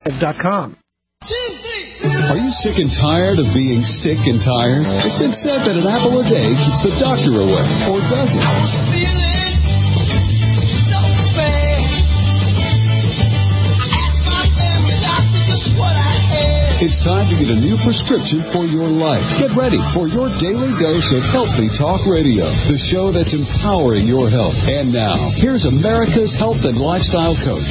Live.com. Are you sick and tired of being sick and tired? It's been said that an apple a day keeps the doctor away, or does it? It's time to get a new prescription for your life. Get ready for your daily dose of Healthy Talk Radio, the show that's empowering your health. And now, here's America's health and lifestyle coach.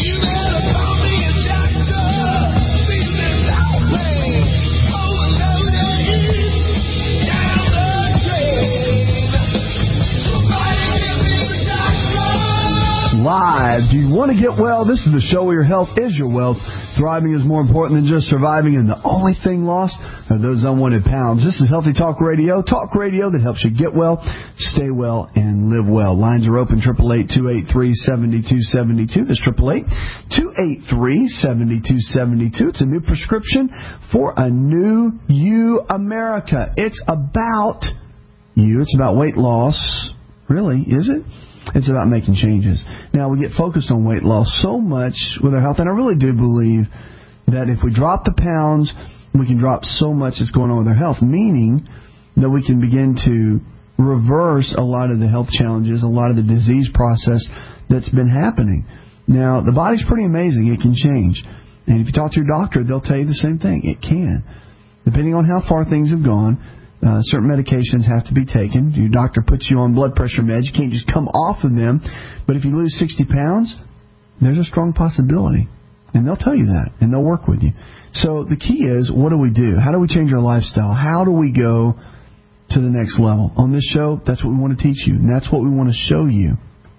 Live. Do you want to get well? This is the show where your health is your wealth. Thriving is more important than just surviving, and the only thing lost are those unwanted pounds. This is Healthy Talk Radio that helps you get well, stay well, and live well. Lines are open, 888-283-7272. That's 888-283-7272. It's a new prescription for a new you, America. It's about you. It's about weight loss. Really, is it? It's about making changes. Now, we get focused on weight loss so much with our health, and I really do believe that if we drop the pounds, we can drop so much that's going on with our health, meaning that we can begin to reverse a lot of the health challenges, a lot of the disease process that's been happening. Now, the body's pretty amazing. It can change. And if you talk to your doctor, they'll tell you the same thing. It can. Depending on how far things have gone, certain medications have to be taken. Your doctor puts you on blood pressure meds. You can't just come off of them. But if you lose 60 pounds, there's a strong possibility. And they'll tell you that, and they'll work with you. So the key is, what do we do? How do we change our lifestyle? How do we go to the next level? On this show, that's what we want to teach you, and that's what we want to show you,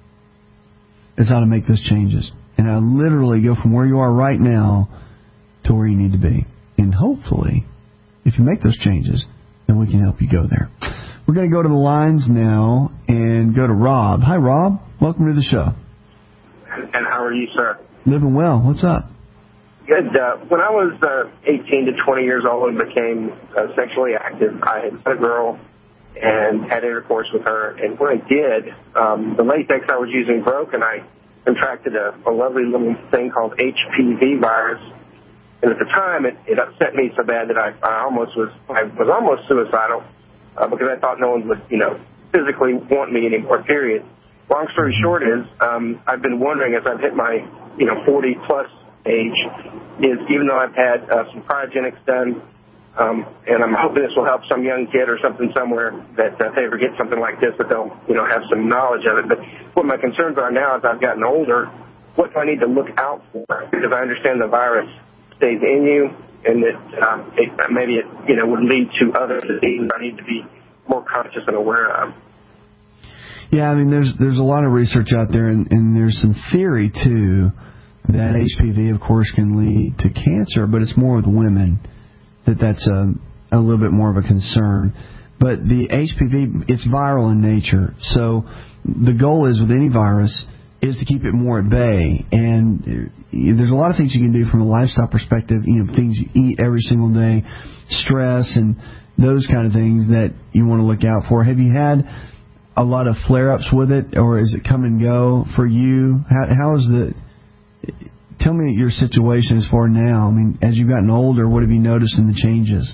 is how to make those changes. And how to literally go from where you are right now to where you need to be. And hopefully, if you make those changes, then we can help you go there. We're going to go to the lines now and go to Rob. Hi, Rob. Welcome to the show. And how are you, sir? Living well. What's up? Good. When I was 18 to 20 years old and became sexually active, I had met a girl and had intercourse with her. And when I did, the latex I was using broke, and I contracted a lovely little thing called HPV virus. And at the time, it upset me so bad that I was almost suicidal because I thought no one would, physically want me anymore, period. Long story short is, I've been wondering as I've hit my, 40-plus age, is even though I've had some cryogenics done, and I'm hoping this will help some young kid or something somewhere that if they ever get something like this, that they'll, have some knowledge of it. But what my concerns are now as I've gotten older, what do I need to look out for? Because I understand the virus stays in you, and that maybe it would lead to other diseases I need to be more conscious and aware of. Yeah, I mean, there's a lot of research out there, and there's some theory too that HPV, of course, can lead to cancer, but it's more with women that's a little bit more of a concern. But the HPV, it's viral in nature, so the goal is with any virus is to keep it more at bay. And there's a lot of things you can do from a lifestyle perspective, things you eat every single day, stress and those kind of things that you want to look out for. Have you had a lot of flare-ups with it, or is it come and go for you? How is tell me your situation as far now. I mean, as you've gotten older, what have you noticed in the changes?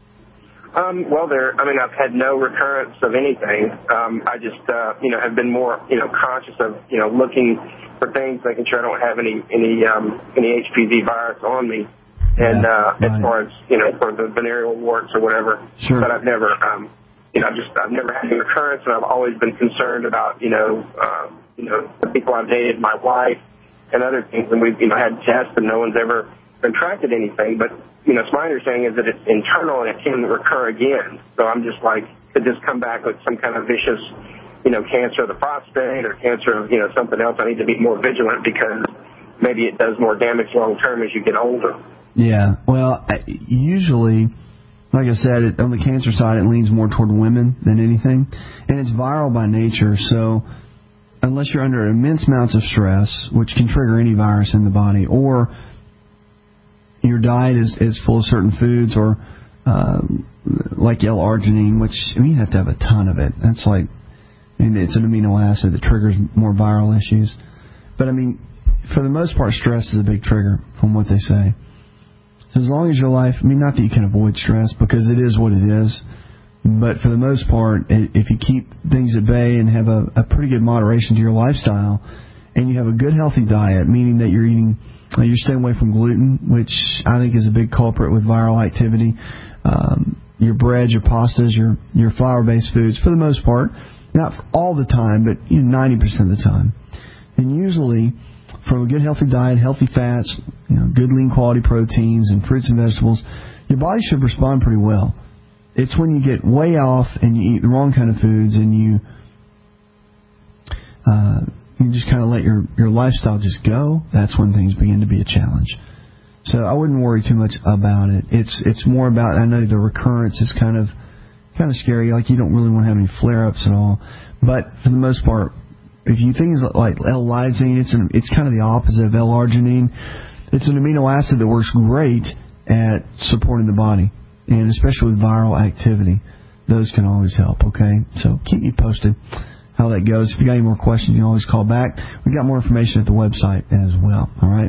I've had no recurrence of anything. I just, have been more, conscious of, looking for things, making sure I don't have any HPV virus on me. And, right. As far as, for the venereal warts or whatever. Sure. But I've never, I've never had any recurrence, and I've always been concerned about, the people I've dated, my wife, and other things. And we've, had tests, and no one's ever contracted anything. But, it's my understanding is that it's internal and it can recur again. So I'm just like, could this come back with some kind of vicious, cancer of the prostate or cancer of, something else? I need to be more vigilant because maybe it does more damage long term as you get older. Yeah. Well, usually, like I said, on the cancer side, it leans more toward women than anything. And it's viral by nature. So unless you're under immense amounts of stress, which can trigger any virus in the body, or your diet is full of certain foods, or like L-arginine, which you have to have a ton of it. That's like, it's an amino acid that triggers more viral issues. But for the most part, stress is a big trigger, from what they say. So as long as your life, not that you can avoid stress, because it is what it is, but for the most part, if you keep things at bay and have a pretty good moderation to your lifestyle, and you have a good healthy diet, meaning that you're staying away from gluten, which I think is a big culprit with viral activity, your breads, your pastas, your flour-based foods, for the most part, not all the time, but 90% of the time. And usually, from a good healthy diet, healthy fats, good lean quality proteins and fruits and vegetables, your body should respond pretty well. It's when you get way off and you eat the wrong kind of foods and you just kind of let your lifestyle just go, that's when things begin to be a challenge. So I wouldn't worry too much about it. It's more about, I know the recurrence is kind of scary, like you don't really want to have any flare-ups at all. But for the most part, if you things like L-lysine, it's kind of the opposite of L-arginine. It's an amino acid that works great at supporting the body, and especially with viral activity. Those can always help, okay? So keep me posted how that goes. If you got any more questions, you can always call back. We got more information at the website as well. All right,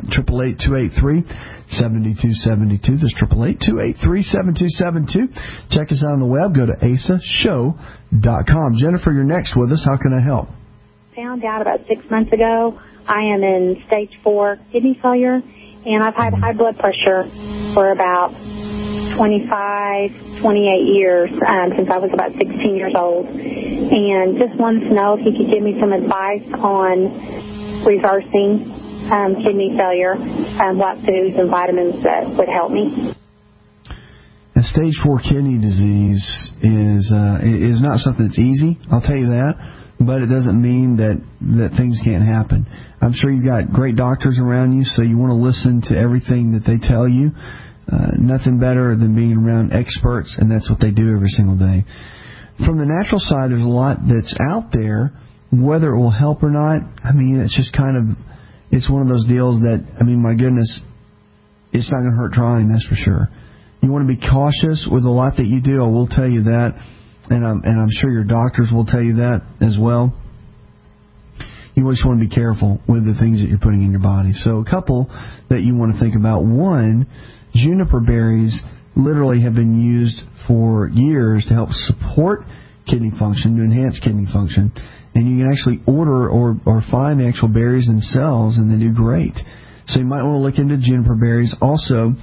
888-283-7272. That's 888-283-7272. Check us out on the web. Go to asashow.com. Jennifer, you're next with us. How can I help? Found out about 6 months ago I am in stage 4 kidney failure, and I've had high blood pressure for about 28 years, since I was about 16 years old, and just wanted to know if you could give me some advice on reversing kidney failure, what foods and vitamins that would help me. Now, stage 4 kidney disease is not something that's easy, I'll tell you that, but it doesn't mean that things can't happen. I'm sure you've got great doctors around you, so you want to listen to everything that they tell you. Nothing better than being around experts, and that's what they do every single day. From the natural side, there's a lot that's out there. Whether it will help or not, it's just it's one of those deals that, my goodness, it's not going to hurt trying, that's for sure. You want to be cautious with a lot that you do, I will tell you that, and I'm sure your doctors will tell you that as well. You just want to be careful with the things that you're putting in your body. So a couple that you want to think about. One, juniper berries literally have been used for years to help support kidney function, to enhance kidney function. And you can actually order or find the actual berries themselves, and they do great. So you might want to look into juniper berries. Also,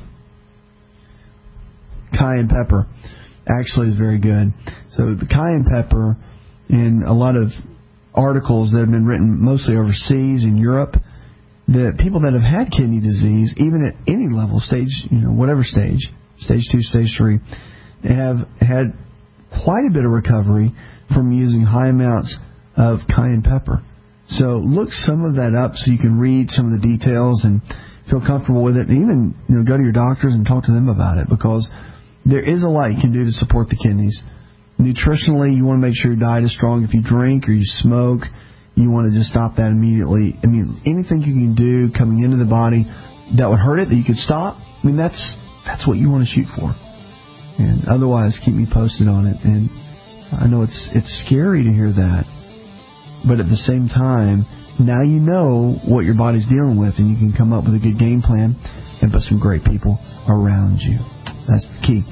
cayenne pepper actually is very good. So the cayenne pepper, in a lot of articles that have been written mostly overseas in Europe, the people that have had kidney disease, even at any level, stage 2, stage 3, have had quite a bit of recovery from using high amounts of cayenne pepper. So look some of that up so you can read some of the details and feel comfortable with it. And even go to your doctors and talk to them about it, because there is a lot you can do to support the kidneys. Nutritionally, you want to make sure your diet is strong. If you drink or you smoke, you want to just stop that immediately. Anything you can do coming into the body that would hurt it, that you could stop, that's what you want to shoot for. And otherwise, keep me posted on it. And I know it's scary to hear that, but at the same time, now you know what your body's dealing with, and you can come up with a good game plan and put some great people around you. That's the key.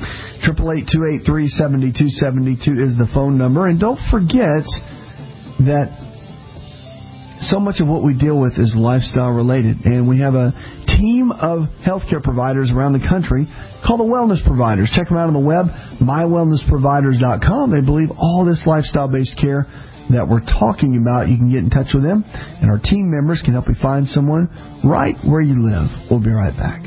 888-283-7272 is the phone number. And don't forget that so much of what we deal with is lifestyle related. And we have a team of healthcare providers around the country called the Wellness Providers. Check them out on the web, mywellnessproviders.com. They believe all this lifestyle-based care that we're talking about, you can get in touch with them, and our team members can help you find someone right where you live. We'll be right back.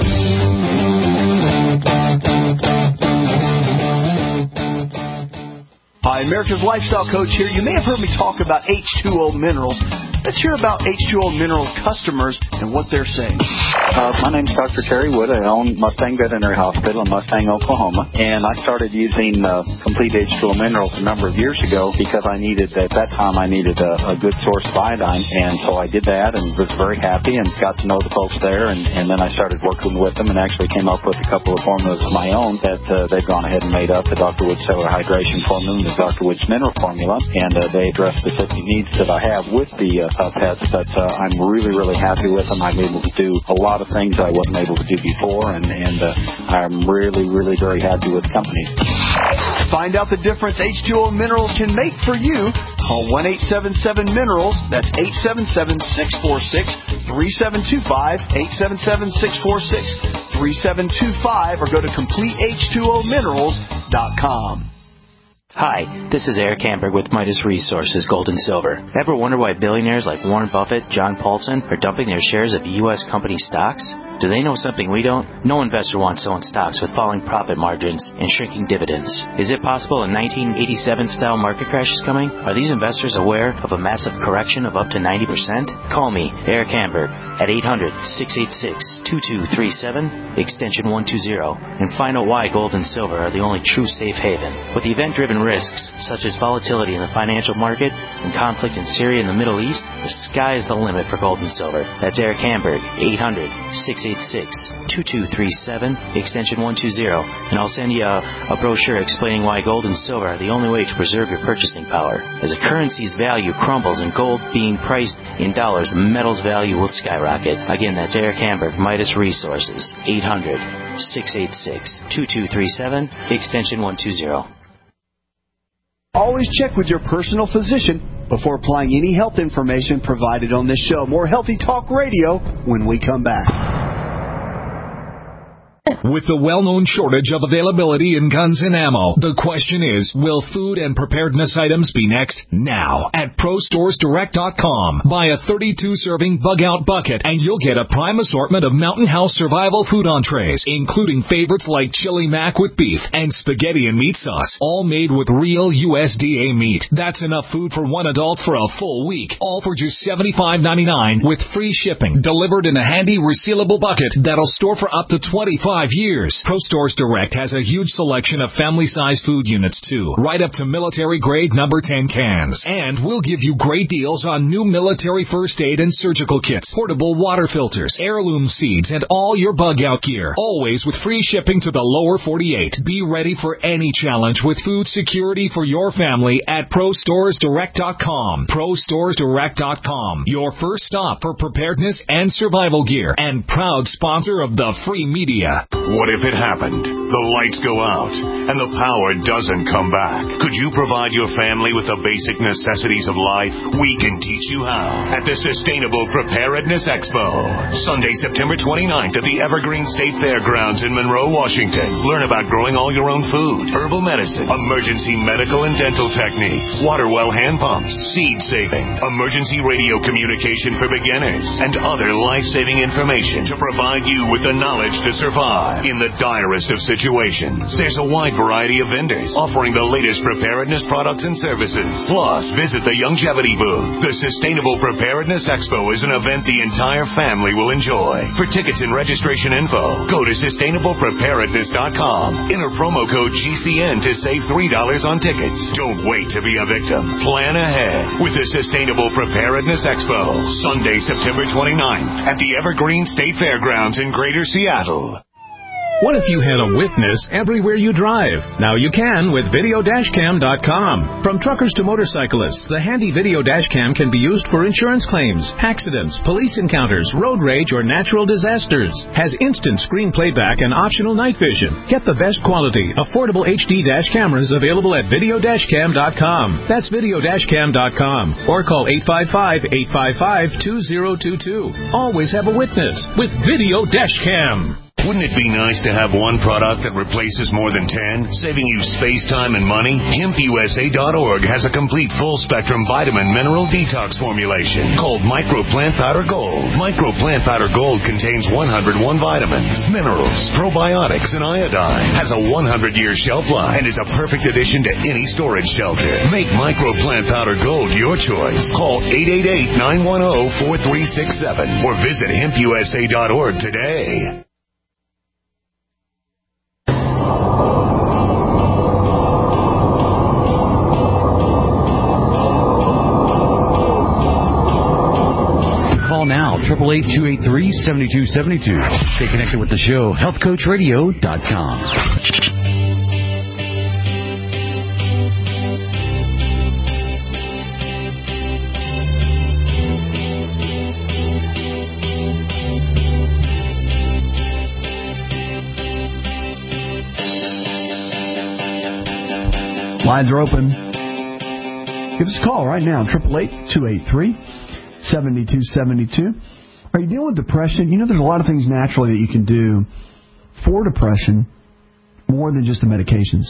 Hi, America's Lifestyle Coach here. You may have heard me talk about H2O Minerals. Let's hear about H2O Minerals customers and what they're saying. My name's Dr. Terry Wood. I own Mustang Veterinary Hospital in Mustang, Oklahoma. And I started using Complete H2O Minerals a number of years ago because at that time I needed a good source of iodine. And so I did that and was very happy and got to know the folks there. And then I started working with them and actually came up with a couple of formulas of my own that they've gone ahead and made up. The Dr. Wood Cellular Hydration Formula and the Dr. Wood's Mineral Formula. And they address specific needs that I have with the pets, but I'm really, really happy with them. I'm able to do a lot lot of things I wasn't able to do before, and I'm really, really very happy with the company. Find out the difference H2O Minerals can make for you. Call 1-877-MINERALS. That's 877-646-3725, 877-646-3725, or go to CompleteH2OMinerals.com. Hi, this is Eric Hamburg with Midas Resources Gold and Silver. Ever wonder why billionaires like Warren Buffett, John Paulson are dumping their shares of U.S. company stocks? Do they know something we don't? No investor wants to own stocks with falling profit margins and shrinking dividends. Is it possible a 1987-style market crash is coming? Are these investors aware of a massive correction of up to 90%? Call me, Eric Hamburg, at 800-686-2237, extension 120, and find out why gold and silver are the only true safe haven. With event-driven risks, such as volatility in the financial market and conflict in Syria and the Middle East, the sky is the limit for gold and silver. That's Eric Hamburg, 800-686-2237, extension 120, and I'll send you a brochure explaining why gold and silver are the only way to preserve your purchasing power. As a currency's value crumbles and gold being priced in dollars, metal's value will skyrocket. Again, that's Eric Hamburg, Midas Resources, 800-686-2237, extension 120. Always check with your personal physician before applying any health information provided on this show. More Healthy Talk Radio when we come back. With the well-known shortage of availability in guns and ammo, the question is, will food and preparedness items be next? Now, at ProStoresDirect.com. Buy a 32-serving bug-out bucket, and you'll get a prime assortment of Mountain House survival food entrees, including favorites like chili mac with beef and spaghetti and meat sauce, all made with real USDA meat. That's enough food for one adult for a full week, all for just $75.99 with free shipping, delivered in a handy resealable bucket that'll store for up to 25 years. ProStores Direct has a huge selection of family-sized food units, too, right up to military-grade number 10 cans. And we'll give you great deals on new military first aid and surgical kits, portable water filters, heirloom seeds, and all your bug-out gear, always with free shipping to the lower 48. Be ready for any challenge with food security for your family at ProStoresDirect.com. ProStoresDirect.com, your first stop for preparedness and survival gear, and proud sponsor of the free media. What if it happened? The lights go out and the power doesn't come back. Could you provide your family with the basic necessities of life? We can teach you how at the Sustainable Preparedness Expo, Sunday, September 29th at the Evergreen State Fairgrounds in Monroe, Washington. Learn about growing all your own food, herbal medicine, emergency medical and dental techniques, water well hand pumps, seed saving, emergency radio communication for beginners, and other life-saving information to provide you with the knowledge to survive in the direst of situations. There's a wide variety of vendors offering the latest preparedness products and services. Plus, visit the Longevity booth. The Sustainable Preparedness Expo is an event the entire family will enjoy. For tickets and registration info, go to sustainablepreparedness.com. Enter promo code GCN to save $3 on tickets. Don't wait to be a victim. Plan ahead with the Sustainable Preparedness Expo, Sunday, September 29th at the Evergreen State Fairgrounds in Greater Seattle. What if you had a witness everywhere you drive? Now you can with Videodashcam.com. From truckers to motorcyclists, the handy Video Dashcam can be used for insurance claims, accidents, police encounters, road rage, or natural disasters. Has instant screen playback and optional night vision. Get the best quality, affordable HD dash cameras available at Videodashcam.com. That's Videodashcam.com. Or call 855-855-2022. Always have a witness with Video Dashcam. Wouldn't it be nice to have one product that replaces more than 10, saving you space, time, and money? HempUSA.org has a complete full-spectrum vitamin mineral detox formulation called Micro Plant Powder Gold. Micro Plant Powder Gold contains 101 vitamins, minerals, probiotics, and iodine. Has a 100-year shelf life and is a perfect addition to any storage shelter. Make Micro Plant Powder Gold your choice. Call 888-910-4367 or visit HempUSA.org today. Call now, 888-283-7272. Stay connected with the show, healthcoachradio.com. Lines are open. Give us a call right now, 888-283-7272. Are you dealing with depression? You know, there's a lot of things naturally that you can do for depression more than just the medications.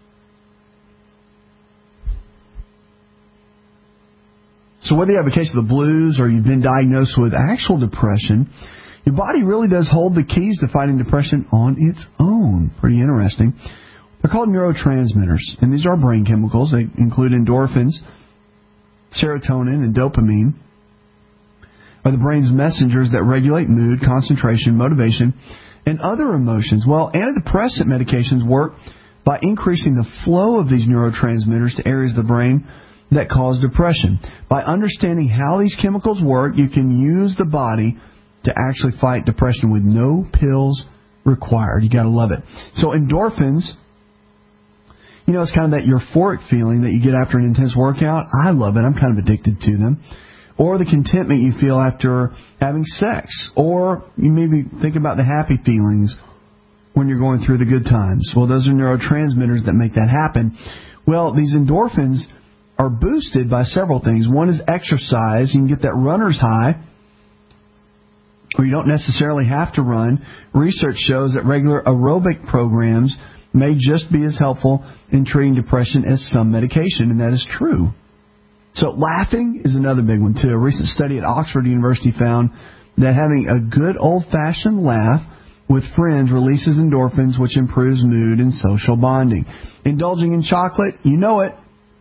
So whether you have a case of the blues or you've been diagnosed with actual depression, your body really does hold the keys to fighting depression on its own. Pretty interesting. They're called neurotransmitters, and these are brain chemicals. They include endorphins, serotonin, and dopamine. Are the brain's messengers that regulate mood, concentration, motivation, and other emotions. Well, antidepressant medications work by increasing the flow of these neurotransmitters to areas of the brain that cause depression. By understanding how these chemicals work, you can use the body to actually fight depression with no pills required. You got to love it. So endorphins, you know, it's kind of that euphoric feeling that you get after an intense workout. I love it. I'm kind of addicted to them. Or the contentment you feel after having sex. Or you maybe think about the happy feelings when you're going through the good times. Well, those are neurotransmitters that make that happen. Well, these endorphins are boosted by several things. One is exercise. You can get that runner's high, or you don't necessarily have to run. Research shows that regular aerobic programs may just be as helpful in treating depression as some medication, and that is true. So laughing is another big one, too. A recent study at Oxford University found that having a good old-fashioned laugh with friends releases endorphins, which improves mood and social bonding. Indulging in chocolate, you know it.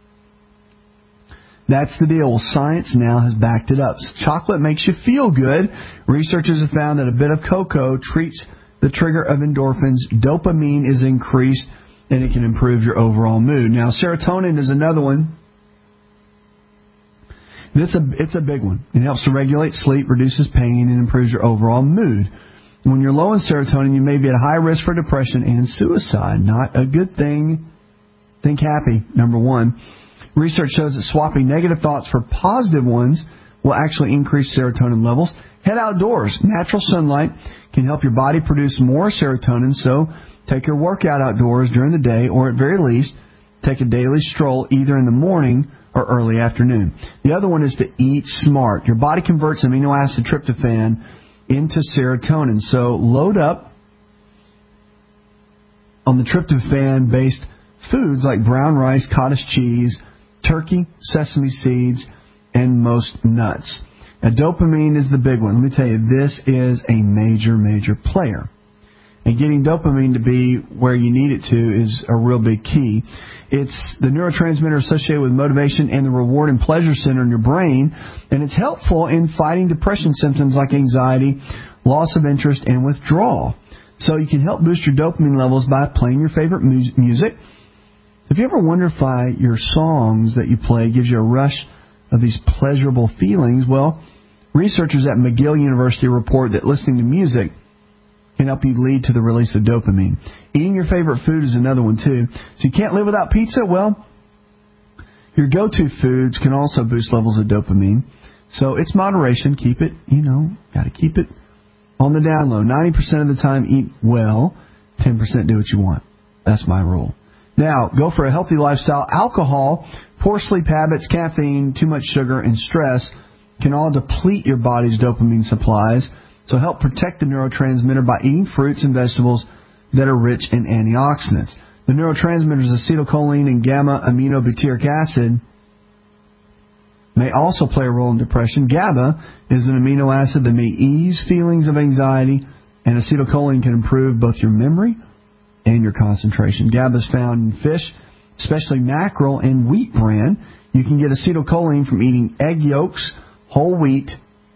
That's the deal. Well, science now has backed it up. Chocolate makes you feel good. Researchers have found that a bit of cocoa treats the trigger of endorphins. Dopamine is increased, and it can improve your overall mood. Now, serotonin is another one. It's a big one. It helps to regulate sleep, reduces pain, and improves your overall mood. When you're low in serotonin, you may be at high risk for depression and suicide. Not a good thing. Think happy, number one. Research shows that swapping negative thoughts for positive ones will actually increase serotonin levels. Head outdoors. Natural sunlight can help your body produce more serotonin, so take your workout outdoors during the day, or at very least, take a daily stroll either in the morning or early afternoon. The other one is to eat smart. Your body converts amino acid tryptophan into serotonin, so load up on the tryptophan-based foods like brown rice, cottage cheese, turkey, sesame seeds, and most nuts. Now, dopamine is the big one. Let me tell you, this is a major, major player. And getting dopamine to be where you need it to is a real big key. It's the neurotransmitter associated with motivation and the reward and pleasure center in your brain, and it's helpful in fighting depression symptoms like anxiety, loss of interest, and withdrawal. So you can help boost your dopamine levels by playing your favorite music. If you ever wonder if your songs that you play gives you a rush of these pleasurable feelings, well, researchers at McGill University report that listening to music can help you lead to the release of dopamine. Eating your favorite food is another one, too. So you can't live without pizza? Well, your go-to foods can also boost levels of dopamine. So it's moderation. Keep it, got to keep it on the down low. 90% of the time, eat well. 10% do what you want. That's my rule. Now, go for a healthy lifestyle. Alcohol, poor sleep habits, caffeine, too much sugar, and stress can all deplete your body's dopamine supplies. So help protect the neurotransmitter by eating fruits and vegetables that are rich in antioxidants. The neurotransmitters acetylcholine and gamma-aminobutyric acid may also play a role in depression. GABA is an amino acid that may ease feelings of anxiety, and acetylcholine can improve both your memory and your concentration. GABA is found in fish, especially mackerel and wheat bran. You can get acetylcholine from eating egg yolks, whole wheat,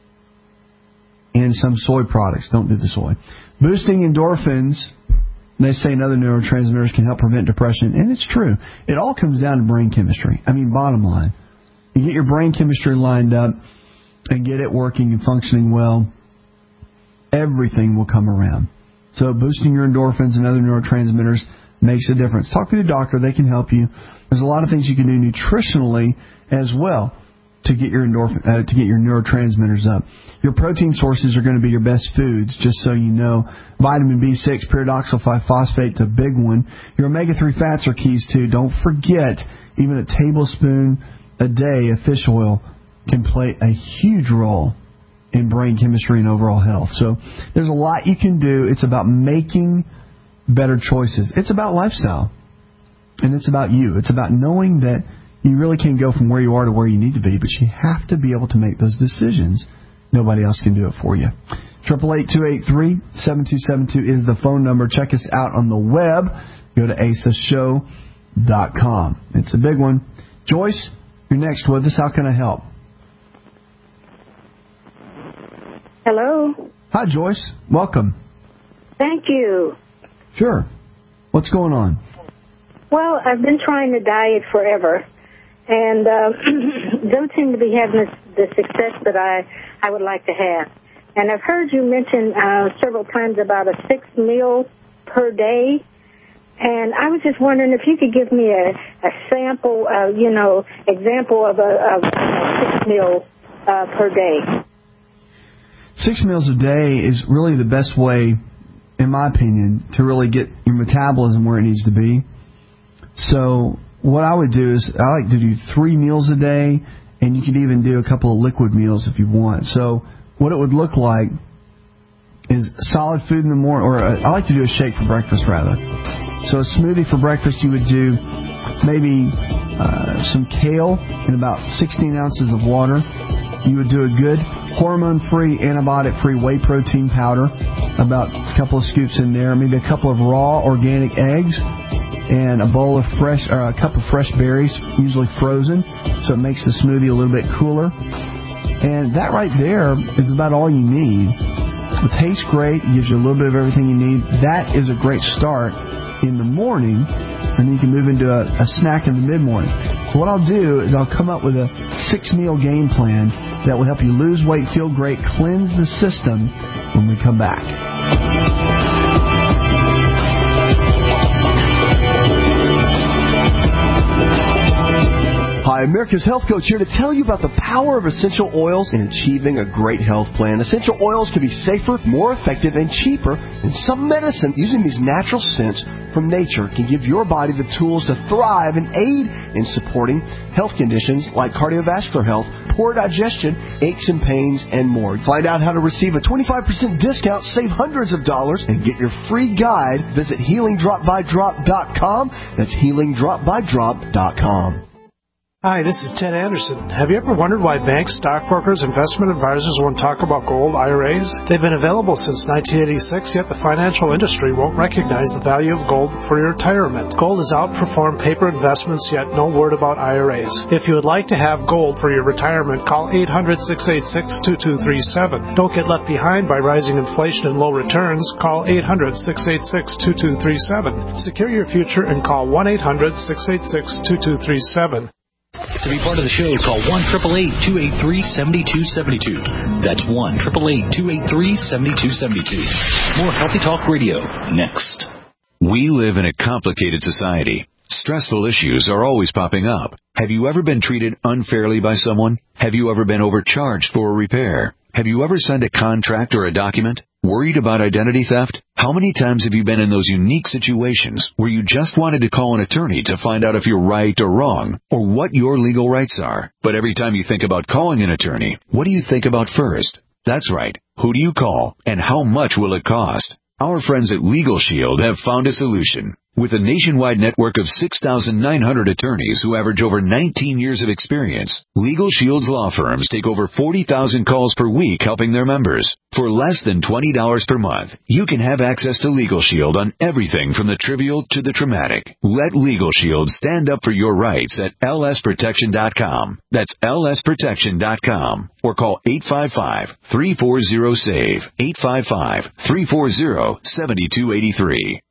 and some soy products. Don't do the soy. Boosting endorphins, they say, and other neurotransmitters can help prevent depression, and it's true. It all comes down to brain chemistry. I mean, bottom line. You get your brain chemistry lined up and get it working and functioning well, everything will come around. So boosting your endorphins and other neurotransmitters makes a difference. Talk to your doctor. They can help you. There's a lot of things you can do nutritionally as well to get your to get your neurotransmitters up. Your protein sources are going to be your best foods, just so you know. Vitamin B6, pyridoxal 5-phosphate, a big one. Your omega-3 fats are keys too. Don't forget, even a tablespoon a day of fish oil can play a huge role in brain chemistry and overall health. So there's a lot you can do. It's about making better choices. It's about lifestyle. And it's about you. It's about knowing that you really can't go from where you are to where you need to be, but you have to be able to make those decisions. Nobody else can do it for you. 888-283-7272 is the phone number. Check us out on the web. Go to asashow.com. It's a big one. Joyce, you're next with us. How can I help? Hello. Hi, Joyce. Welcome. Thank you. Sure. What's going on? Well, I've been trying to diet forever, and don't seem to be having the success that I would like to have. And I've heard you mention several times about a 6 meal per day, and I was just wondering if you could give me a sample, example of a 6 meal per day. 6 meals a day is really the best way, in my opinion, to really get your metabolism where it needs to be. So what I would do is I like to do 3 meals a day, and you could even do a couple of liquid meals if you want. So what it would look like is solid food in the morning, or I like to do a shake for breakfast rather. So a smoothie for breakfast, you would do maybe some kale in about 16 ounces of water. You would do a good hormone-free, antibiotic-free whey protein powder, about a couple of scoops in there, maybe a couple of raw organic eggs, and a bowl of a cup of fresh berries, usually frozen, so it makes the smoothie a little bit cooler. And that right there is about all you need. It tastes great, it gives you a little bit of everything you need. That is a great start in the morning, and then you can move into a snack in the mid-morning. So what I'll do is I'll come up with a 6-meal game plan that will help you lose weight, feel great, cleanse the system when we come back. Hi, America's Health Coach here to tell you about the power of essential oils in achieving a great health plan. Essential oils can be safer, more effective, and cheaper than some medicine. Using these natural scents from nature can give your body the tools to thrive and aid in supporting health conditions like cardiovascular health, poor digestion, aches and pains, and more. Find out how to receive a 25% discount, save hundreds of dollars, and get your free guide. Visit healingdropbydrop.com. That's healingdropbydrop.com. Hi, this is Ted Anderson. Have you ever wondered why banks, stockbrokers, investment advisors won't talk about gold IRAs? They've been available since 1986, yet the financial industry won't recognize the value of gold for your retirement. Gold has outperformed paper investments, yet no word about IRAs. If you would like to have gold for your retirement, call 800-686-2237. Don't get left behind by rising inflation and low returns. Call 800-686-2237. Secure your future and call 1-800-686-2237. To be part of the show, call 1-888-283-7272. That's 1-888-283-7272. More Healthy Talk Radio next. We live in a complicated society. Stressful issues are always popping up. Have you ever been treated unfairly by someone? Have you ever been overcharged for a repair? Have you ever signed a contract or a document? Worried about identity theft? How many times have you been in those unique situations where you just wanted to call an attorney to find out if you're right or wrong, or what your legal rights are? But every time you think about calling an attorney, what do you think about first? That's right. Who do you call, and how much will it cost? Our friends at Legal Shield have found a solution. With a nationwide network of 6,900 attorneys who average over 19 years of experience, Legal Shield's law firms take over 40,000 calls per week helping their members. For less than $20 per month, you can have access to Legal Shield on everything from the trivial to the traumatic. Let Legal Shield stand up for your rights at lsprotection.com. That's lsprotection.com. Or call 855-340-SAVE, 855-340-7283.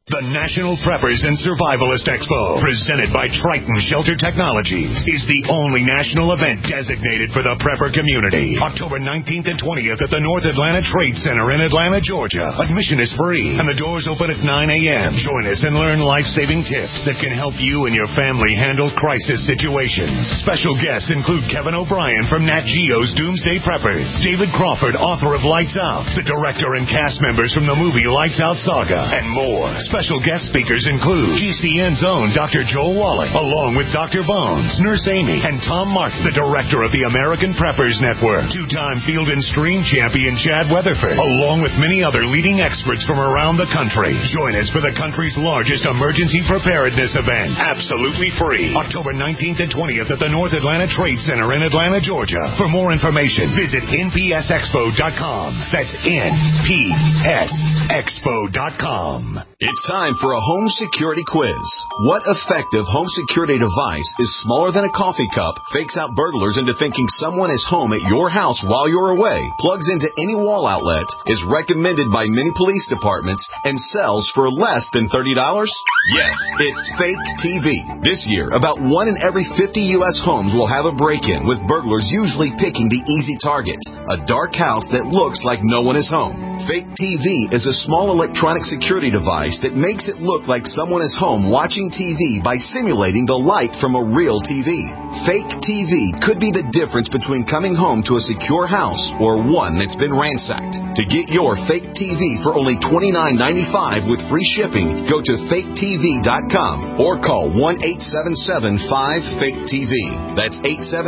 The National Preppers and Survivalist Expo, presented by Triton Shelter Technologies, is the only national event designated for the prepper community. October 19th and 20th at the North Atlanta Trade Center in Atlanta, Georgia. Admission is free, and the doors open at 9 a.m. Join us and learn life-saving tips that can help you and your family handle crisis situations. Special guests include Kevin O'Brien from Nat Geo's Doomsday Preppers, David Crawford, author of Lights Out, the director and cast members from the movie Lights Out Saga, and more. Special guest speakers include GCN's own Dr. Joel Wallach, along with Dr. Bones, Nurse Amy, and Tom Martin, the director of the American Preppers Network, two-time Field and Stream champion Chad Weatherford, along with many other leading experts from around the country. Join us for the country's largest emergency preparedness event, absolutely free, October 19th and 20th at the North Atlanta Trade Center in Atlanta, Georgia. For more information, visit npsexpo.com. That's npsexpo.com. It's time for a home security quiz. What effective home security device is smaller than a coffee cup, fakes out burglars into thinking someone is home at your house while you're away, plugs into any wall outlet, is recommended by many police departments, and sells for less than $30? Yes, it's Fake TV. This year, about 1 in every 50 U.S. homes will have a break-in, with burglars usually picking the easy target, a dark house that looks like no one is home. Fake TV is a small electronic security device that makes it look like someone is home watching TV by simulating the light from a real TV. Fake TV could be the difference between coming home to a secure house or one that's been ransacked. To get your Fake TV for only $29.95 with free shipping, go to faketv.com or call 1-877-5-FAKE-TV. That's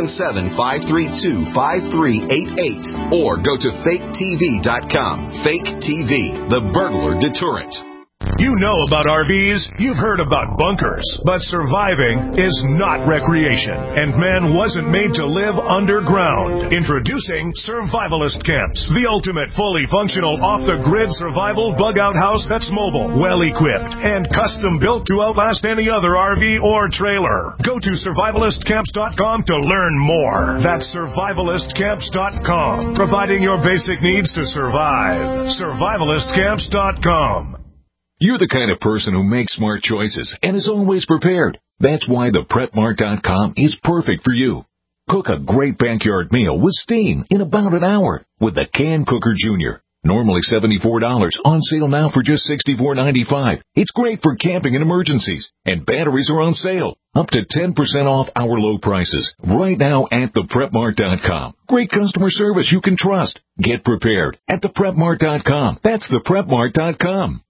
877-532-5388 or go to faketv.com. Fake TV, the burglar deterrent. You know about RVs, you've heard about bunkers, but surviving is not recreation, and man wasn't made to live underground. Introducing Survivalist Camps, the ultimate fully functional off-the-grid survival bug-out house that's mobile, well-equipped, and custom-built to outlast any other RV or trailer. Go to survivalistcamps.com to learn more. That's survivalistcamps.com, providing your basic needs to survive. Survivalistcamps.com. You're the kind of person who makes smart choices and is always prepared. That's why the PrepMart.com is perfect for you. Cook a great backyard meal with steam in about an hour with the Can Cooker Jr. Normally $74, on sale now for just $64.95. It's great for camping and emergencies, and batteries are on sale. Up to 10% off our low prices right now at theprepmart.com. Great customer service you can trust. Get prepared at theprepmart.com. That's theprepmart.com.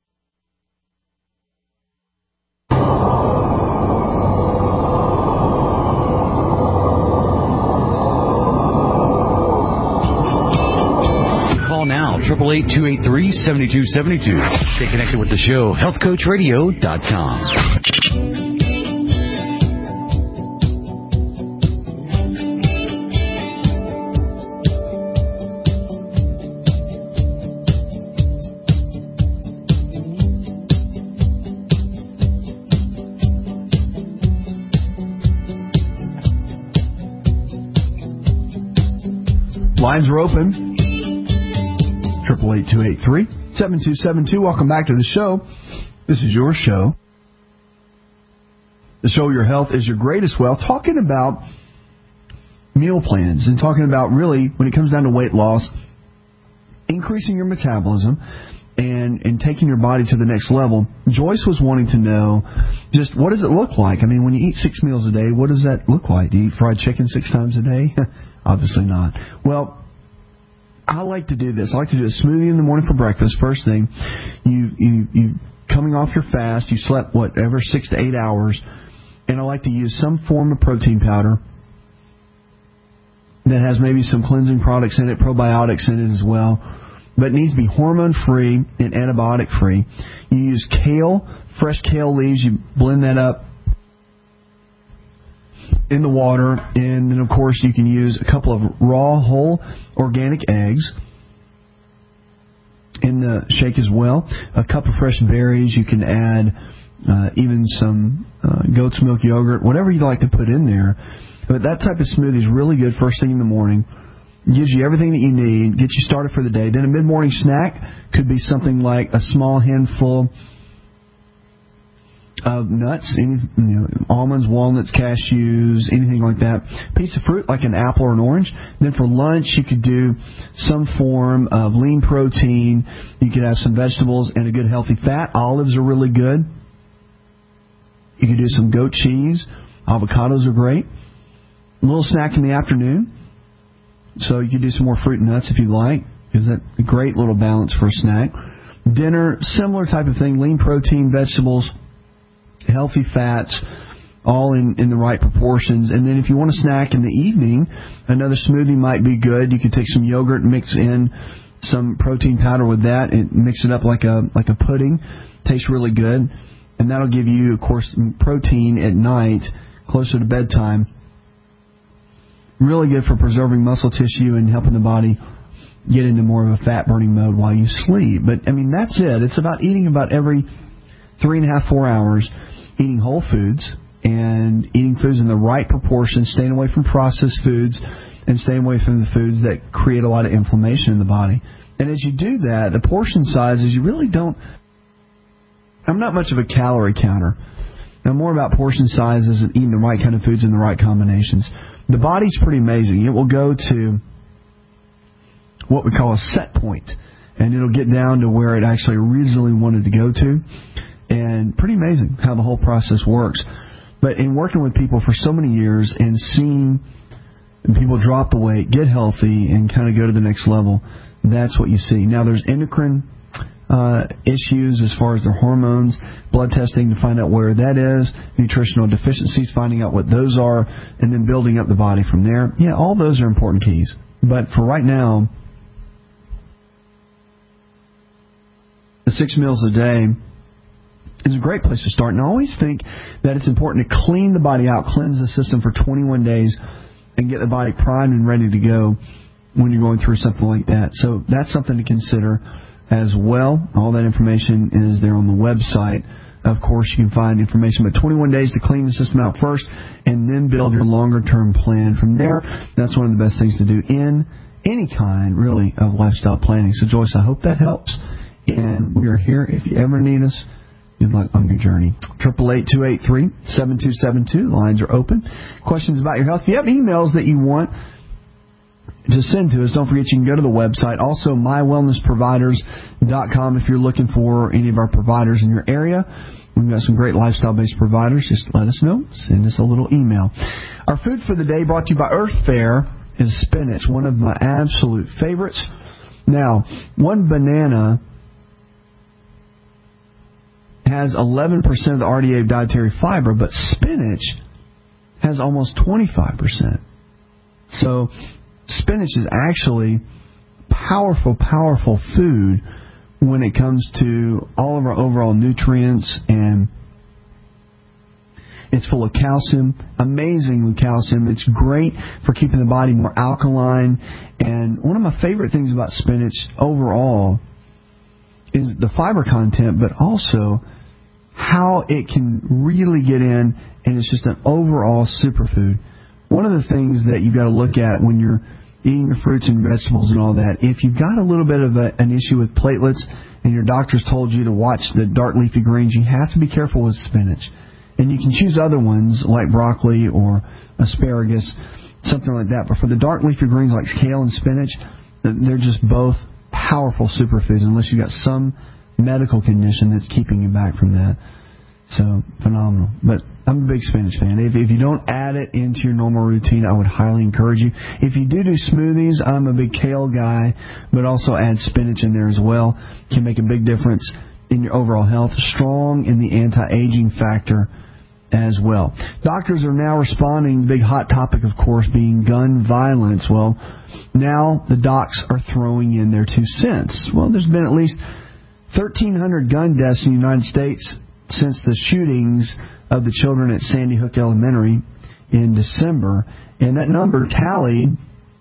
Call now, 888-283-7272. Stay connected with the show, healthcoachradio.com. Lines are open. 888-283-7272. Welcome back to the show. This is your show. The show, Your Health is Your Greatest Wealth. Talking about meal plans and talking about really, when it comes down to weight loss, increasing your metabolism and taking your body to the next level. Joyce was wanting to know just what does it look like? I mean, when you eat 6 meals a day, what does that look like? Do you eat fried chicken 6 times a day? Obviously not. Well, I like to do this. I like to do a smoothie in the morning for breakfast. First thing, you coming off your fast, you slept, 6 to 8 hours, and I like to use some form of protein powder that has maybe some cleansing products in it, probiotics in it as well, but it needs to be hormone-free and antibiotic-free. You use kale, fresh kale leaves, you blend that up in the water, and then of course you can use a couple of raw whole organic eggs in the shake as well, a cup of fresh berries. You can add even some goat's milk yogurt, whatever you'd like to put in there. But that type of smoothie is really good first thing in the morning. Gives you everything that you need, gets you started for the day. Then a mid-morning snack could be something like a small handful nuts, almonds, walnuts, cashews, anything like that. Piece of fruit like an apple or an orange. Then for lunch, you could do some form of lean protein. You could have some vegetables and a good healthy fat. Olives are really good. You could do some goat cheese. Avocados are great. A little snack in the afternoon. So you could do some more fruit and nuts if you'd like. Is that a great little balance for a snack? Dinner, similar type of thing. Lean protein, vegetables, healthy fats, all in the right proportions. And then if you want a snack in the evening, another smoothie might be good. You could take some yogurt and mix in some protein powder with that and mix it up like a pudding. Tastes really good. And that'll give you, of course, protein at night, closer to bedtime. Really good for preserving muscle tissue and helping the body get into more of a fat-burning mode while you sleep. But, that's it. It's about eating about every 3.5, 4 hours, eating whole foods and eating foods in the right proportion, staying away from processed foods and staying away from the foods that create a lot of inflammation in the body. And as you do that, the portion sizes, you really don't... I'm not much of a calorie counter. I'm more about portion sizes and eating the right kind of foods in the right combinations. The body's pretty amazing. It will go to what we call a set point, and it'll get down to where it actually originally wanted to go to. And pretty amazing how the whole process works. But in working with people for so many years and seeing people drop the weight, get healthy, and kind of go to the next level, that's what you see. Now, there's endocrine issues as far as their hormones, blood testing to find out where that is, nutritional deficiencies, finding out what those are, and then building up the body from there. Yeah, all those are important keys. But for right now, the 6 meals a day is a great place to start. And I always think that it's important to clean the body out, cleanse the system for 21 days, and get the body primed and ready to go when you're going through something like that. So that's something to consider as well. All that information is there on the website. Of course, you can find information, but 21 days to clean the system out first, and then build your longer-term plan from there. That's one of the best things to do in any kind, really, of lifestyle planning. So, Joyce, I hope that helps. And we are here if you ever need us. Good luck on your journey. 888-283-7272. The lines are open. Questions about your health. If you have emails that you want to send to us, don't forget you can go to the website. Also, mywellnessproviders.com if you're looking for any of our providers in your area. We've got some great lifestyle-based providers. Just let us know. Send us a little email. Our food for the day brought to you by Earth Fare is spinach, one of my absolute favorites. Now, one banana has 11% of the RDA dietary fiber, but spinach has almost 25%. So spinach is actually powerful food when it comes to all of our overall nutrients, and it's full of calcium, amazingly calcium. It's great for keeping the body more alkaline. And one of my favorite things about spinach overall is the fiber content, but also how it can really get in, and it's just an overall superfood. One of the things that you've got to look at when you're eating the fruits and vegetables and all that, if you've got a little bit of an issue with platelets and your doctor's told you to watch the dark leafy greens, you have to be careful with spinach. And you can choose other ones like broccoli or asparagus, something like that. But for the dark leafy greens like kale and spinach, they're just both powerful superfoods unless you've got some medical condition that's keeping you back from that. So, phenomenal. But I'm a big spinach fan. If you don't add it into your normal routine, I would highly encourage you. If you do smoothies, I'm a big kale guy, but also add spinach in there as well. It can make a big difference in your overall health. Strong in the anti-aging factor as well. Doctors are now responding. The big hot topic, of course, being gun violence. Well, now the docs are throwing in their 2 cents. Well, there's been at least 1,300 gun deaths in the United States since the shootings of the children at Sandy Hook Elementary in December. And that number tallied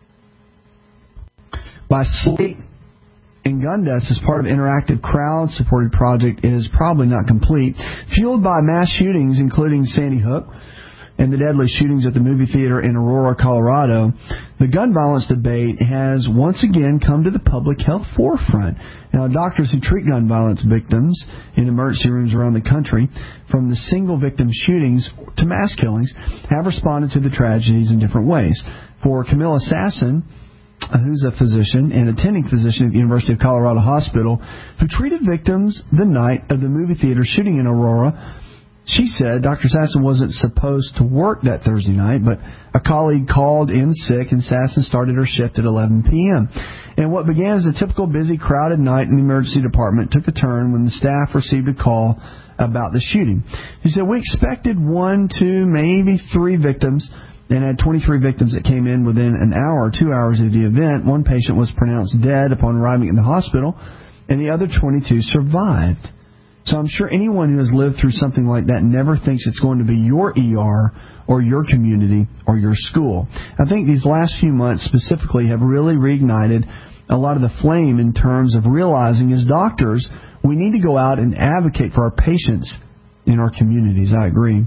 by state and gun deaths as part of an interactive crowd-supported project is probably not complete. Fueled by mass shootings, including Sandy Hook and the deadly shootings at the movie theater in Aurora, Colorado, the gun violence debate has once again come to the public health forefront. Now, doctors who treat gun violence victims in emergency rooms around the country, from the single victim shootings to mass killings, have responded to the tragedies in different ways. For Camilla Sasson, who's a physician and attending physician at the University of Colorado Hospital, who treated victims the night of the movie theater shooting in Aurora, she said Dr. Sasson wasn't supposed to work that Thursday night, but a colleague called in sick, and Sasson started her shift at 11 p.m. And what began as a typical busy, crowded night in the emergency department took a turn when the staff received a call about the shooting. She said, we expected 1, 2, maybe 3 victims, and had 23 victims that came in within an hour or 2 hours of the event. One patient was pronounced dead upon arriving in the hospital, and the other 22 survived. So I'm sure anyone who has lived through something like that never thinks it's going to be your ER or your community or your school. I think these last few months specifically have really reignited a lot of the flame in terms of realizing as doctors we need to go out and advocate for our patients in our communities. I agree.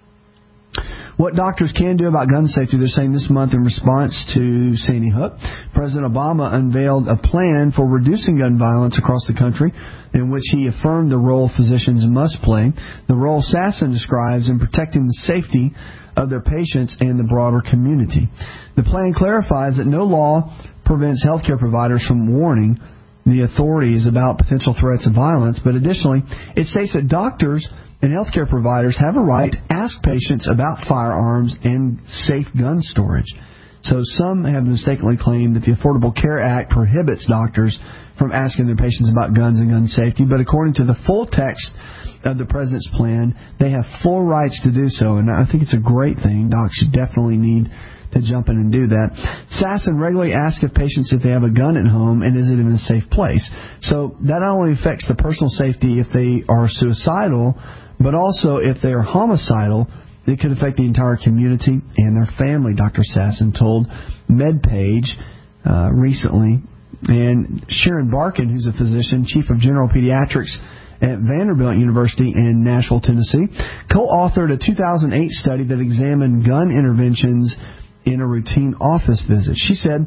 What doctors can do about gun safety, they're saying this month in response to Sandy Hook, President Obama unveiled a plan for reducing gun violence across the country, in which he affirmed the role physicians must play, the role Sasson describes in protecting the safety of their patients and the broader community. The plan clarifies that no law prevents healthcare providers from warning the authorities about potential threats of violence, but additionally, it states that doctors and healthcare providers have a right to ask patients about firearms and safe gun storage. So some have mistakenly claimed that the Affordable Care Act prohibits doctors from asking their patients about guns and gun safety, but according to the full text of the President's plan, they have full rights to do so, and I think it's a great thing. Docs should definitely need to jump in and do that. Sasson regularly asks of patients if they have a gun at home and is it in a safe place. So that not only affects the personal safety if they are suicidal, but also if they are homicidal, it could affect the entire community and their family, Dr. Sasson told MedPage recently. And Sharon Barkin, who's a physician, chief of general pediatrics at Vanderbilt University in Nashville, Tennessee, co-authored a 2008 study that examined gun interventions in a routine office visit. She said,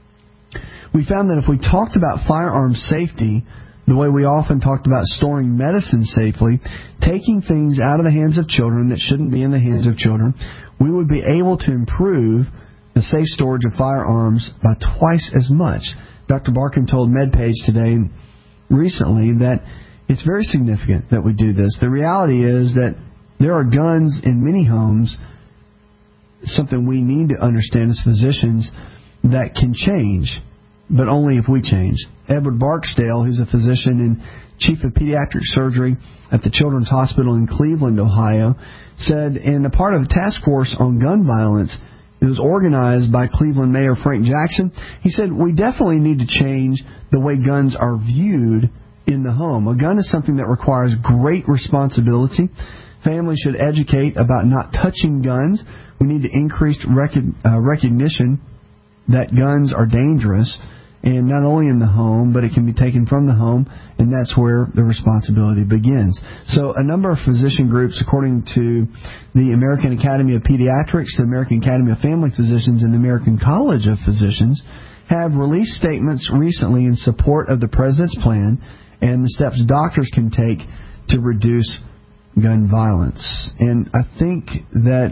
we found that if we talked about firearm safety the way we often talked about storing medicine safely, taking things out of the hands of children that shouldn't be in the hands of children, we would be able to improve the safe storage of firearms by twice as much. Dr. Barkin told MedPage today recently that it's very significant that we do this. The reality is that there are guns in many homes, something we need to understand as physicians, that can change, but only if we change. Edward Barksdale, who's a physician and chief of pediatric surgery at the Children's Hospital in Cleveland, Ohio, said in a part of a task force on gun violence, it was organized by Cleveland Mayor Frank Jackson. He said, we definitely need to change the way guns are viewed in the home. A gun is something that requires great responsibility. Families should educate about not touching guns. We need to increase recognition that guns are dangerous, and not only in the home, but it can be taken from the home, and that's where the responsibility begins. So a number of physician groups, according to the American Academy of Pediatrics, the American Academy of Family Physicians, and the American College of Physicians, have released statements recently in support of the President's plan and the steps doctors can take to reduce gun violence. And I think that,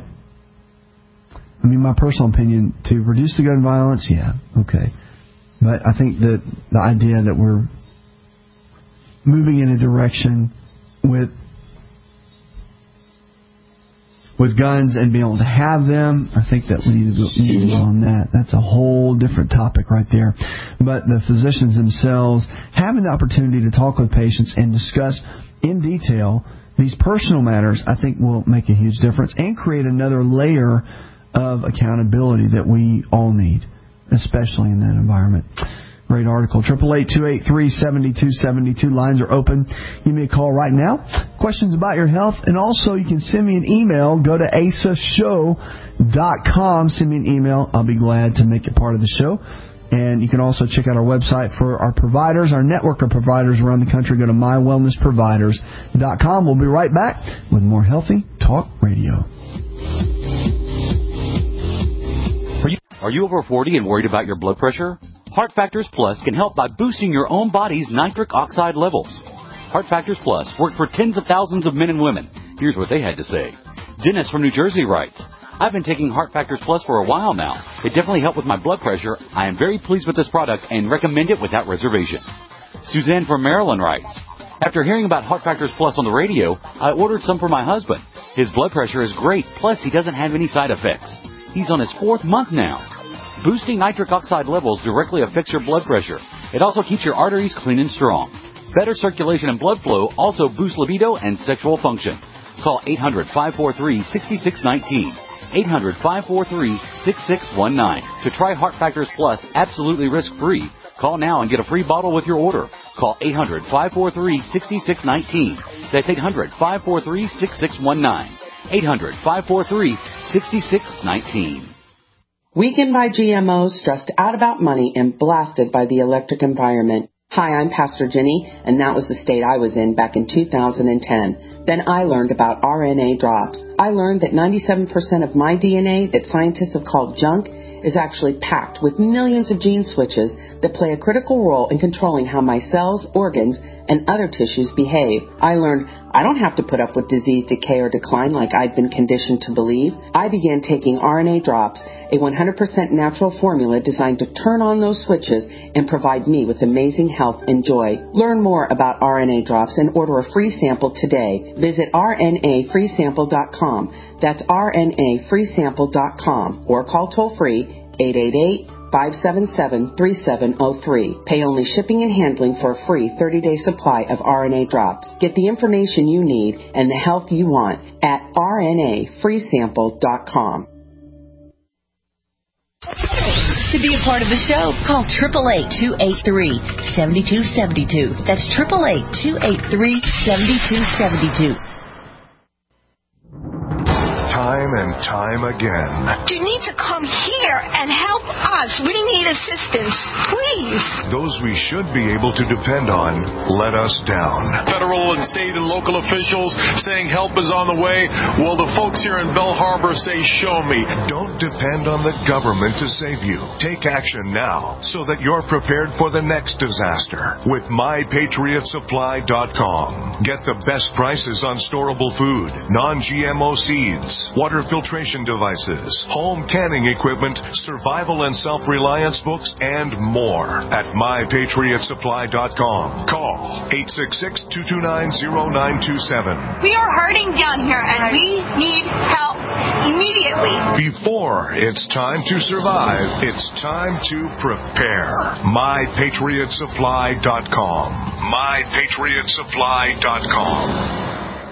my personal opinion, to reduce the gun violence, yeah, okay. But I think that the idea that we're moving in a direction with guns and being able to have them, I think that we need to go on that. That's a whole different topic right there. But the physicians themselves having the opportunity to talk with patients and discuss in detail these personal matters, I think will make a huge difference and create another layer of accountability that we all need, especially in that environment. Great article. 888-283-7272. Lines are open. Give me a call right now. Questions about your health. And also, you can send me an email. Go to asashow.com. Send me an email. I'll be glad to make it part of the show. And you can also check out our website for our providers, our network of providers around the country. Go to mywellnessproviders.com. We'll be right back with more Healthy Talk Radio. Are you over 40 and worried about your blood pressure? Heart Factors Plus can help by boosting your own body's nitric oxide levels. Heart Factors Plus worked for tens of thousands of men and women. Here's what they had to say. Dennis from New Jersey writes, I've been taking Heart Factors Plus for a while now. It definitely helped with my blood pressure. I am very pleased with this product and recommend it without reservation. Suzanne from Maryland writes, after hearing about Heart Factors Plus on the radio, I ordered some for my husband. His blood pressure is great, plus he doesn't have any side effects. He's on his 4th month now. Boosting nitric oxide levels directly affects your blood pressure. It also keeps your arteries clean and strong. Better circulation and blood flow also boosts libido and sexual function. Call 800-543-6619. 800-543-6619 to try Heart Factors Plus absolutely risk-free. Call now and get a free bottle with your order. Call 800-543-6619. That's 800-543-6619. 800-543-6619. Weakened by GMOs, stressed out about money, and blasted by the electric environment. Hi, I'm Pastor Jenny, and that was the state I was in back in 2010. Then I learned about RNA drops. I learned that 97% of my DNA that scientists have called junk is actually packed with millions of gene switches that play a critical role in controlling how my cells, organs, and other tissues behave. I learned I don't have to put up with disease, decay, or decline like I'd been conditioned to believe. I began taking RNA drops, a 100% natural formula designed to turn on those switches and provide me with amazing health and joy. Learn more about RNA drops and order a free sample today. Visit rnafreesample.com. That's rnafreesample.com or call toll-free 888-577-3703. Pay only shipping and handling for a free 30-day supply of RNA drops. Get the information you need and the health you want at rnafreesample.com. To be a part of the show, call 888-283-7272. That's 888-283-7272. Time and time again. You need to come here and help us. We need assistance, please. Those we should be able to depend on let us down. Federal and state and local officials saying help is on the way. Well, the folks here in Belle Harbor say, show me. Don't depend on the government to save you. Take action now so that you're prepared for the next disaster with MyPatriotSupply.com. Get the best prices on storable food, non-GMO seeds, water filtration devices, home canning equipment, survival and self-reliance books, and more at MyPatriotSupply.com. Call 866-229-0927. We are hurting down here, and we need help immediately. Before it's time to survive, it's time to prepare. MyPatriotSupply.com. MyPatriotSupply.com.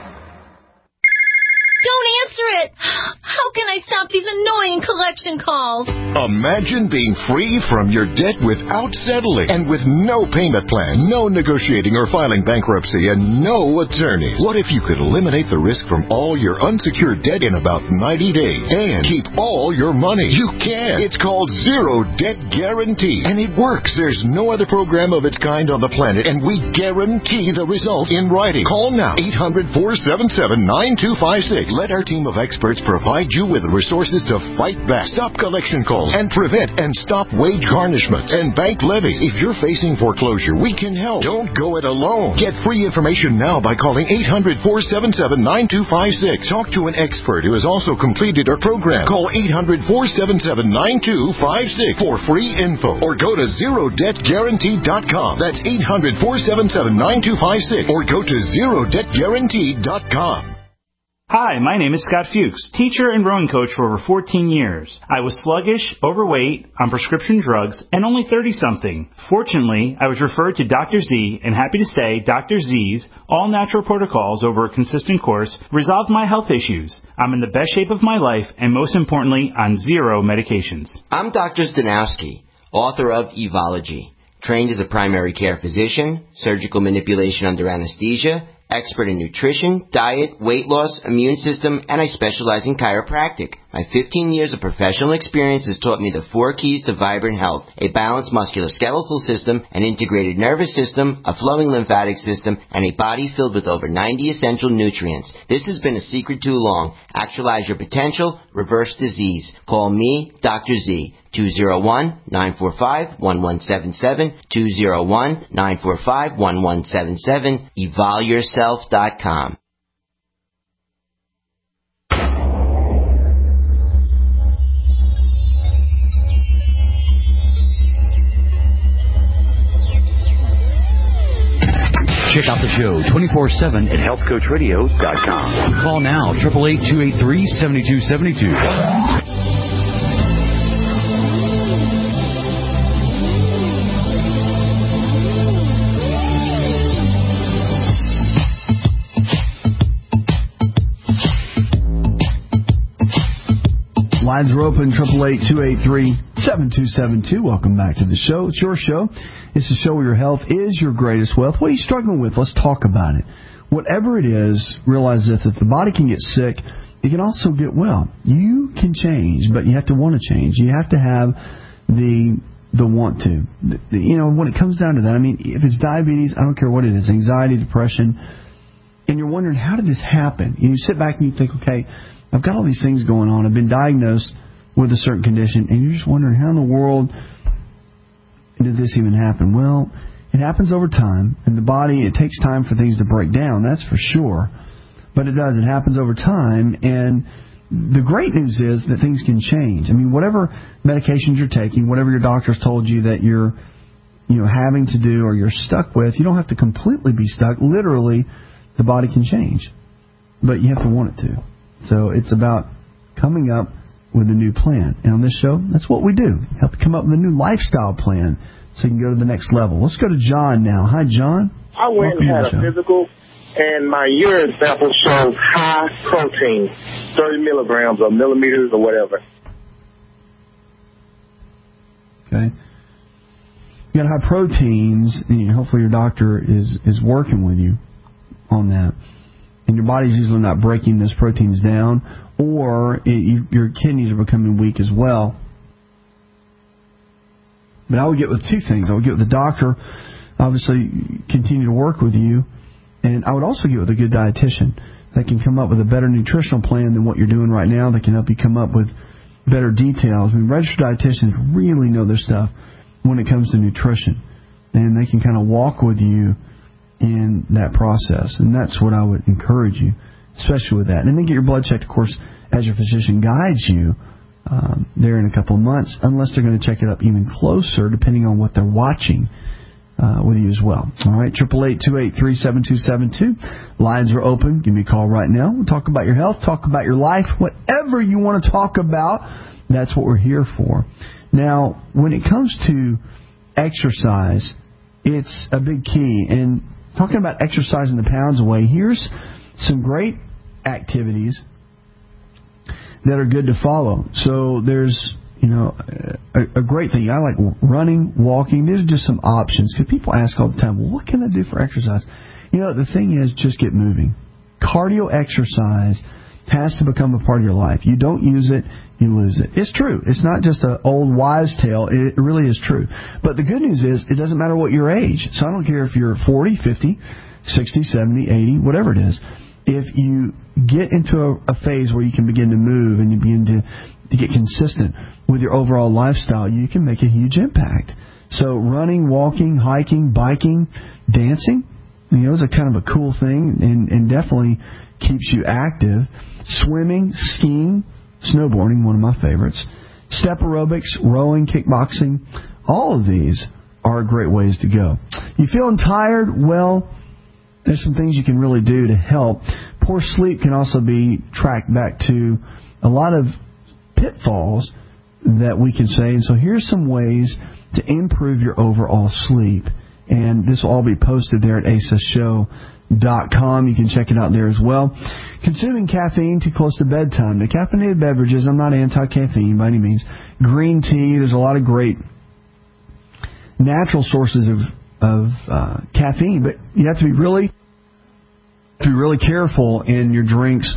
Don't answer it! How can I stop these annoying collection calls? Imagine being free from your debt without settling and with no payment plan, no negotiating or filing bankruptcy, and no attorneys. What if you could eliminate the risk from all your unsecured debt in about 90 days and keep all your money? You can. It's called Zero Debt Guarantee, and it works. There's no other program of its kind on the planet, and we guarantee the results in writing. Call now, 800-477-9256. Let our team of experts provide you with the resources to fight back, stop collection calls, and prevent and stop wage garnishments and bank levies. If you're facing foreclosure, we can help. Don't go it alone. Get free information now by calling 800-477-9256. Talk to an expert who has also completed our program. Call 800-477-9256 for free info or go to ZeroDebtGuarantee.com. That's 800-477-9256 or go to ZeroDebtGuarantee.com. Hi, my name is Scott Fuchs, teacher and rowing coach for over 14 years. I was sluggish, overweight, on prescription drugs, and only 30-something. Fortunately, I was referred to Dr. Z, and happy to say Dr. Z's all-natural protocols over a consistent course resolved my health issues. I'm in the best shape of my life, and most importantly, on zero medications. I'm Dr. Stanowski, author of Evology, trained as a primary care physician, surgical manipulation under anesthesia, expert in nutrition, diet, weight loss, immune system, and I specialize in chiropractic. My 15 years of professional experience has taught me the 4 keys to vibrant health: a balanced musculoskeletal system, an integrated nervous system, a flowing lymphatic system, and a body filled with over 90 essential nutrients. This has been a secret too long. Actualize your potential, reverse disease. Call me, Dr. Z. 201-945-1177, 201-945-1177, evolveyourself.com. Check out the show 24/7 at healthcoachradio.com. Call now, 888-283-7272. Lines are open, 888-283-7272. Welcome back to the show. It's your show. It's the show where your health is your greatest wealth. What are you struggling with? Let's talk about it. Whatever it is, realize that if the body can get sick, it can also get well. You can change, but you have to want to change. You have to have the want to. When it comes down to that, I mean, if it's diabetes, I don't care what it is, anxiety, depression, and you're wondering, how did this happen? You sit back and you think, okay, I've got all these things going on. I've been diagnosed with a certain condition, and you're just wondering, how in the world did this even happen? Well, it happens over time, and the body, it takes time for things to break down, that's for sure. But it does. It happens over time, and the great news is that things can change. I mean, whatever medications you're taking, whatever your doctor's told you that you're having to do or you're stuck with, you don't have to completely be stuck. Literally, the body can change, but you have to want it to. So it's about coming up with a new plan. And on this show, that's what we do. Help you come up with a new lifestyle plan so you can go to the next level. Let's go to John now. Hi, John. I went and had a physical, and my urine sample shows high protein, 30 milligrams or millimeters or whatever. Okay. You got high proteins, and hopefully your doctor is working with you on that. And your body's usually not breaking those proteins down, or your kidneys are becoming weak as well. But I would get with two things. I would get with the doctor, obviously continue to work with you, and I would also get with a good dietitian that can come up with a better nutritional plan than what you're doing right now, that can help you come up with better details. I mean, registered dietitians really know their stuff when it comes to nutrition, and they can kind of walk with you in that process, and that's what I would encourage you, especially with that. And then get your blood checked, of course, as your physician guides you there in a couple of months, unless they're going to check it up even closer, depending on what they're watching with you as well. All right, 888-283-7272. Lines are open. Give me a call right now. We'll talk about your health, talk about your life, whatever you want to talk about. That's what we're here for. Now, when it comes to exercise, it's a big key. And talking about exercising the pounds away, here's some great activities that are good to follow. So there's, a great thing. I like running, walking. These are just some options. Because people ask all the time, well, what can I do for exercise? The thing is, just get moving. Cardio exercise has to become a part of your life. You don't use it, you lose it. It's true. It's not just an old wives' tale. It really is true. But the good news is, it doesn't matter what your age. So I don't care if you're 40, 50, 60, 70, 80, whatever it is. If you get into a phase where you can begin to move and you begin to get consistent with your overall lifestyle, you can make a huge impact. So running, walking, hiking, biking, dancing, is a kind of a cool thing and definitely keeps you active. Swimming, skiing, snowboarding, one of my favorites. Step aerobics, rowing, kickboxing, all of these are great ways to go. You feeling tired? Well, there's some things you can really do to help. Poor sleep can also be tracked back to a lot of pitfalls that we can say. And so here's some ways to improve your overall sleep. And this will all be posted there at aceshow.com. You can check it out there as well. Consuming caffeine too close to bedtime. The caffeinated beverages, I'm not anti-caffeine by any means. Green tea, there's a lot of great natural sources of caffeine, but you have to be really careful in your drinks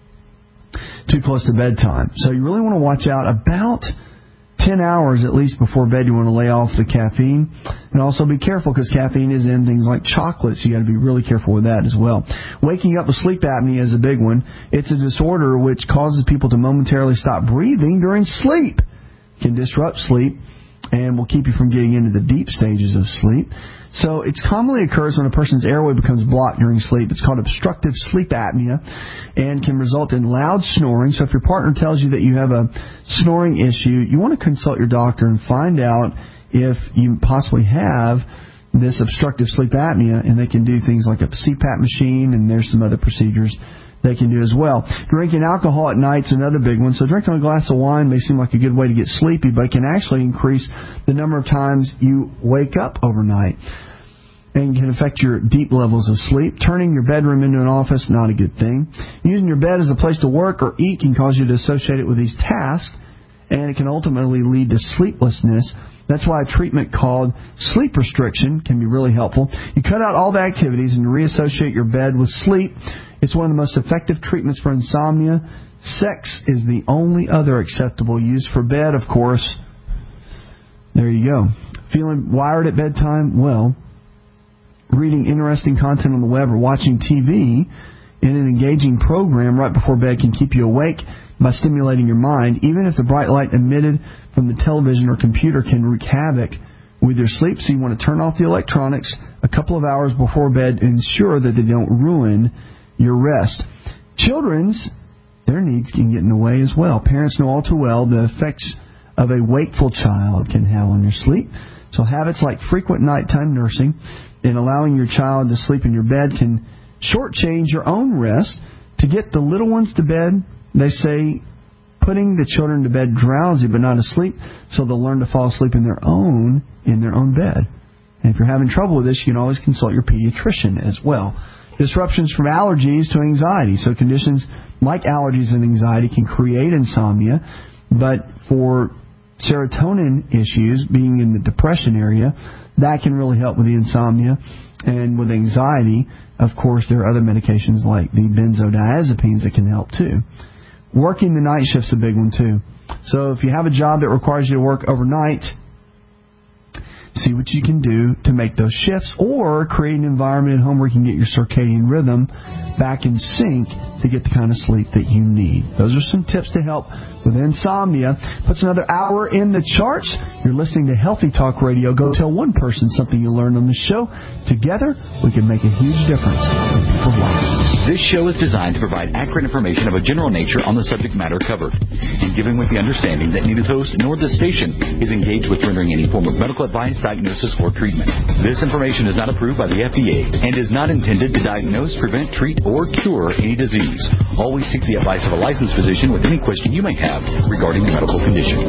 too close to bedtime. So you really want to watch out. About 10 hours at least before bed, you want to lay off the caffeine. And also be careful, because caffeine is in things like chocolates. You got to be really careful with that as well. Waking up with sleep apnea is a big one. It's a disorder which causes people to momentarily stop breathing during sleep. can disrupt sleep and will keep you from getting into the deep stages of sleep. So it commonly occurs when a person's airway becomes blocked during sleep. It's called obstructive sleep apnea and can result in loud snoring. So if your partner tells you that you have a snoring issue, you want to consult your doctor and find out if you possibly have this obstructive sleep apnea, and they can do things like a CPAP machine, and there's some other procedures they can do as well. Drinking alcohol at night is another big one. So drinking a glass of wine may seem like a good way to get sleepy, but it can actually increase the number of times you wake up overnight and can affect your deep levels of sleep. Turning your bedroom into an office, not a good thing. Using your bed as a place to work or eat can cause you to associate it with these tasks, and it can ultimately lead to sleeplessness. That's why a treatment called sleep restriction can be really helpful. You cut out all the activities and reassociate your bed with sleep. It's one of the most effective treatments for insomnia. Sex is the only other acceptable use for bed, of course. There you go. Feeling wired at bedtime? Well, reading interesting content on the web or watching TV in an engaging program right before bed can keep you awake by stimulating your mind, even if the bright light emitted from the television or computer can wreak havoc with your sleep. So you want to turn off the electronics a couple of hours before bed and ensure that they don't ruin your rest. Children's, their needs can get in the way as well. Parents know all too well the effects of a wakeful child can have on your sleep. So habits like frequent nighttime nursing and allowing your child to sleep in your bed can shortchange your own rest. To get the little ones to bed, they say putting the children to bed drowsy but not asleep, so they'll learn to fall asleep in their own bed. And if you're having trouble with this, you can always consult your pediatrician as well. Disruptions from allergies to anxiety. So conditions like allergies and anxiety can create insomnia, but for serotonin issues, being in the depression area, that can really help with the insomnia. And with anxiety, of course, there are other medications like the benzodiazepines that can help too. Working the night shift's a big one too. So if you have a job that requires you to work overnight, see what you can do to make those shifts, or create an environment at home where you can get your circadian rhythm back in sync to get the kind of sleep that you need. Those are some tips to help with insomnia. Puts another hour in the charts. You're listening to Healthy Talk Radio. Go tell one person something you learned on the show. Together, we can make a huge difference in people's lives. This show is designed to provide accurate information of a general nature on the subject matter covered, and given with the understanding that neither host nor the station is engaged with rendering any form of medical advice, diagnosis, or treatment. This information is not approved by the FDA and is not intended to diagnose, prevent, treat, or cure any disease. Always seek the advice of a licensed physician with any question you may have regarding your medical condition.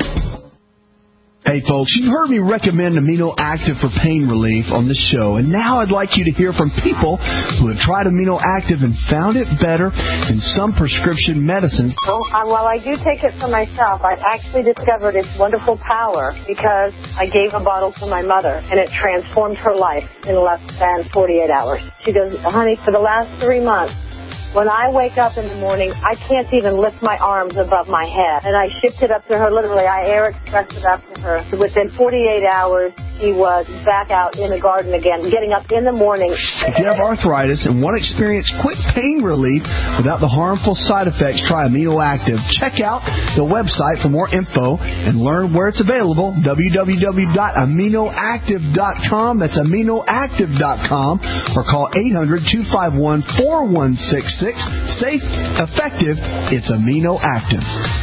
Hey folks, you've heard me recommend Amino Active for pain relief on this show, and now I'd like you to hear from people who have tried Amino Active and found it better than some prescription medicines. Well, while I do take it for myself, I've actually discovered its wonderful power because I gave a bottle to my mother, and it transformed her life in less than 48 hours. She goes, honey, for the last 3 months, when I wake up in the morning, I can't even lift my arms above my head. And I shipped it up to her, literally. I air expressed it up to her. Within 48 hours, she was back out in the garden again, getting up in the morning. If you have arthritis and want to experience quick pain relief without the harmful side effects, try Amino Active. Check out the website for more info and learn where it's available, www.aminoactive.com. That's aminoactive.com, or call 800-251-4166. Safe, effective, it's Amino Active.